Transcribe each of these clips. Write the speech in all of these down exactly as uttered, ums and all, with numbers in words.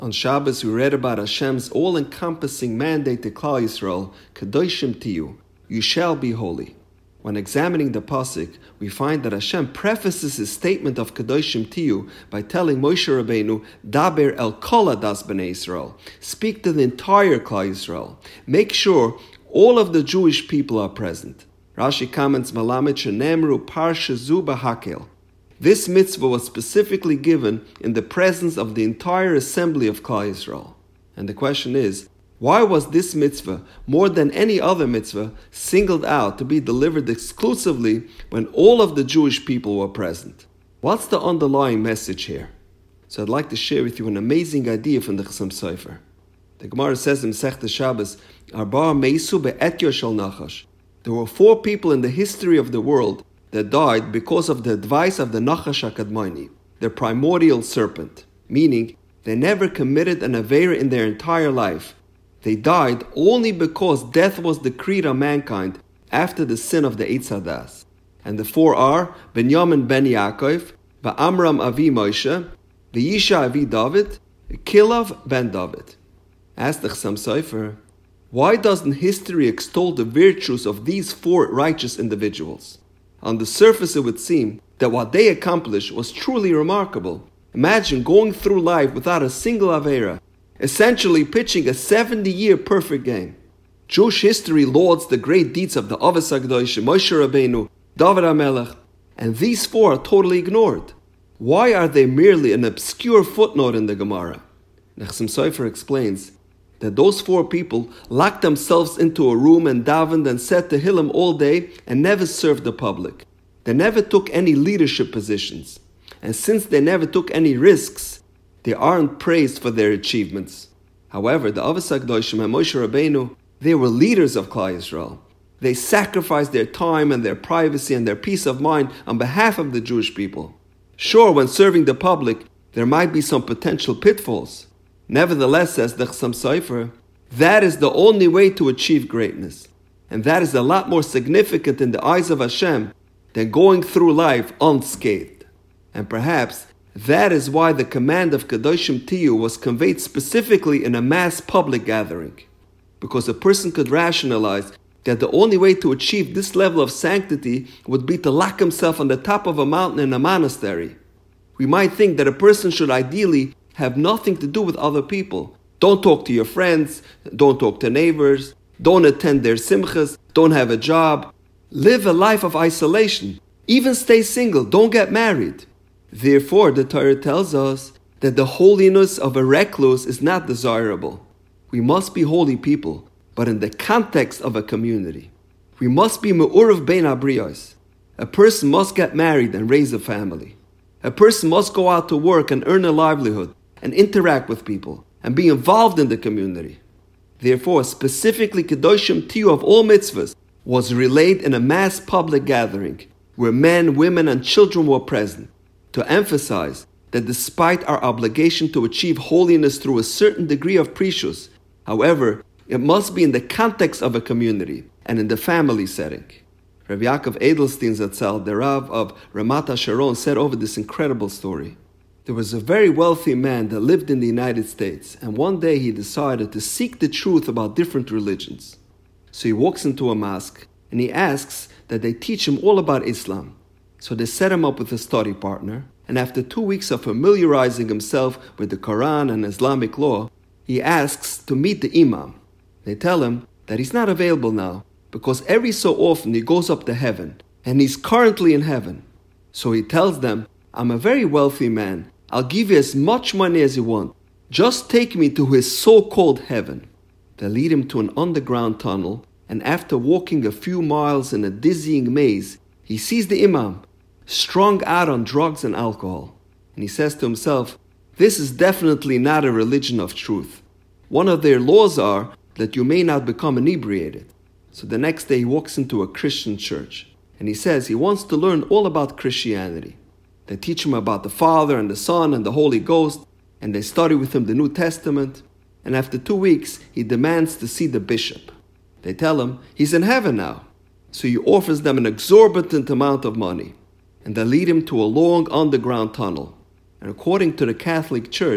On Shabbos, we read about Hashem's all-encompassing mandate to Klal Yisrael, Kedoshim Tiyu, you shall be holy. When examining the pasuk, we find that Hashem prefaces his statement of Kedoshim Tiyu by telling Moshe Rabbeinu, Daber el kol hadas b'nei Yisrael, speak to the entire Klal Yisrael. Make sure all of the Jewish people are present. Rashi comments, Malamed shenemru parsha zu b'hakel. This mitzvah was specifically given in the presence of the entire assembly of Klal Yisrael. And the question is, why was this mitzvah, more than any other mitzvah, singled out to be delivered exclusively when all of the Jewish people were present? What's the underlying message here? So I'd like to share with you an amazing idea from the Chassam Sofer. The Gemara says in Masechta Shabbos, Arba meisu be'etyo shel nachash. There were four people in the history of the world that died because of the advice of the Nachash HaKadmoni, the primordial serpent, meaning they never committed an Aveira in their entire life. They died only because death was decreed on mankind after the sin of the Eitz Hadas. And the four are Binyamin ben Yaakov, Va'amram avi Moshe, V'yisha avi David, Kilav ben David. Asked the Chassam Sofer, why doesn't history extol the virtues of these four righteous individuals? On the surface, it would seem that what they accomplished was truly remarkable. Imagine going through life without a single Aveira, essentially pitching a seventy-year perfect game. Jewish history lauds the great deeds of the Avos HaKadosh, Moshe Rabbeinu, David HaMelech, and these four are totally ignored. Why are they merely an obscure footnote in the Gemara? Chassam Sofer explains that those four people locked themselves into a room and davened and said Tehillim all day and never served the public. They never took any leadership positions. And since they never took any risks, they aren't praised for their achievements. However, the Avos HaKadoshim and Moshe Rabbeinu, they were leaders of Klal Yisrael. They sacrificed their time and their privacy and their peace of mind on behalf of the Jewish people. Sure, when serving the public, there might be some potential pitfalls. Nevertheless, says the Chassam Sofer, that is the only way to achieve greatness. And that is a lot more significant in the eyes of Hashem than going through life unscathed. And perhaps that is why the command of Kedoshim Tiyu was conveyed specifically in a mass public gathering. Because a person could rationalize that the only way to achieve this level of sanctity would be to lock himself on the top of a mountain in a monastery. We might think that a person should ideally have nothing to do with other people. Don't talk to your friends, don't talk to neighbors, don't attend their simchas, don't have a job. Live a life of isolation. Even stay single, don't get married. Therefore, the Torah tells us that the holiness of a recluse is not desirable. We must be holy people, but in the context of a community. We must be me'urav bein habriyos. A person must get married and raise a family. A person must go out to work and earn a livelihood and interact with people and be involved in the community. Therefore, specifically Kedoshim Tiyu of all mitzvahs was relayed in a mass public gathering where men, women, and children were present to emphasize that despite our obligation to achieve holiness through a certain degree of precious, however, it must be in the context of a community and in the family setting. Rav Yaakov Edelstein Zatzal, the Rav of Ramat HaSharon, said over this incredible story. There was a very wealthy man that lived in the United States, and one day he decided to seek the truth about different religions. So he walks into a mosque, and he asks that they teach him all about Islam. So they set him up with a study partner, and after two weeks of familiarizing himself with the Quran and Islamic law, he asks to meet the Imam. They tell him that he's not available now, because every so often he goes up to heaven, and he's currently in heaven. So he tells them, I'm a very wealthy man. I'll give you as much money as you want. Just take me to his so-called heaven. They lead him to an underground tunnel, and after walking a few miles in a dizzying maze, he sees the Imam, strung out on drugs and alcohol. And he says to himself, this is definitely not a religion of truth. One of their laws are that you may not become inebriated. So the next day he walks into a Christian church, and he says he wants to learn all about Christianity. They teach him about the Father and the Son and the Holy Ghost, and they study with him the New Testament. And after two weeks, he demands to see the bishop. They tell him he's in heaven now. So he offers them an exorbitant amount of money, and they lead him to a long underground tunnel. And according to the Catholic Church,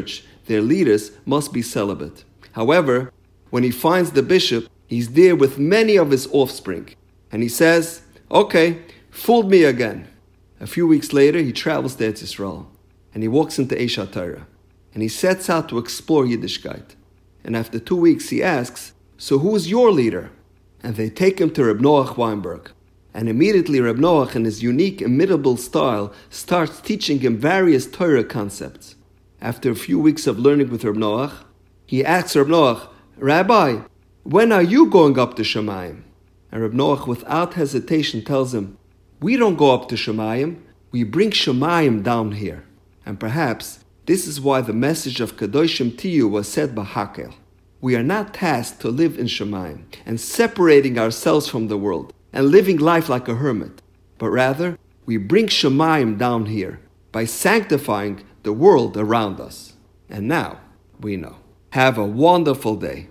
their leaders must be celibate. However, when he finds the bishop, he's there with many of his offspring. And he says, okay, fooled me again. A few weeks later, he travels to Eretz Yisrael. And he walks into Eish HaTorah. And he sets out to explore Yiddishkeit. And after two weeks, he asks, so who is your leader? And they take him to Reb Noach Weinberg. And immediately Reb Noach, in his unique, imitable style, starts teaching him various Torah concepts. After a few weeks of learning with Reb Noach, he asks Reb Noach, Rabbi, when are you going up to Shemayim? And Reb Noach, without hesitation, tells him, we don't go up to Shemayim, we bring Shemayim down here. And perhaps this is why the message of Kadoshim Tiyu was said by Hakel. We are not tasked to live in Shemayim and separating ourselves from the world and living life like a hermit, but rather we bring Shemayim down here by sanctifying the world around us. And now we know. Have a wonderful day.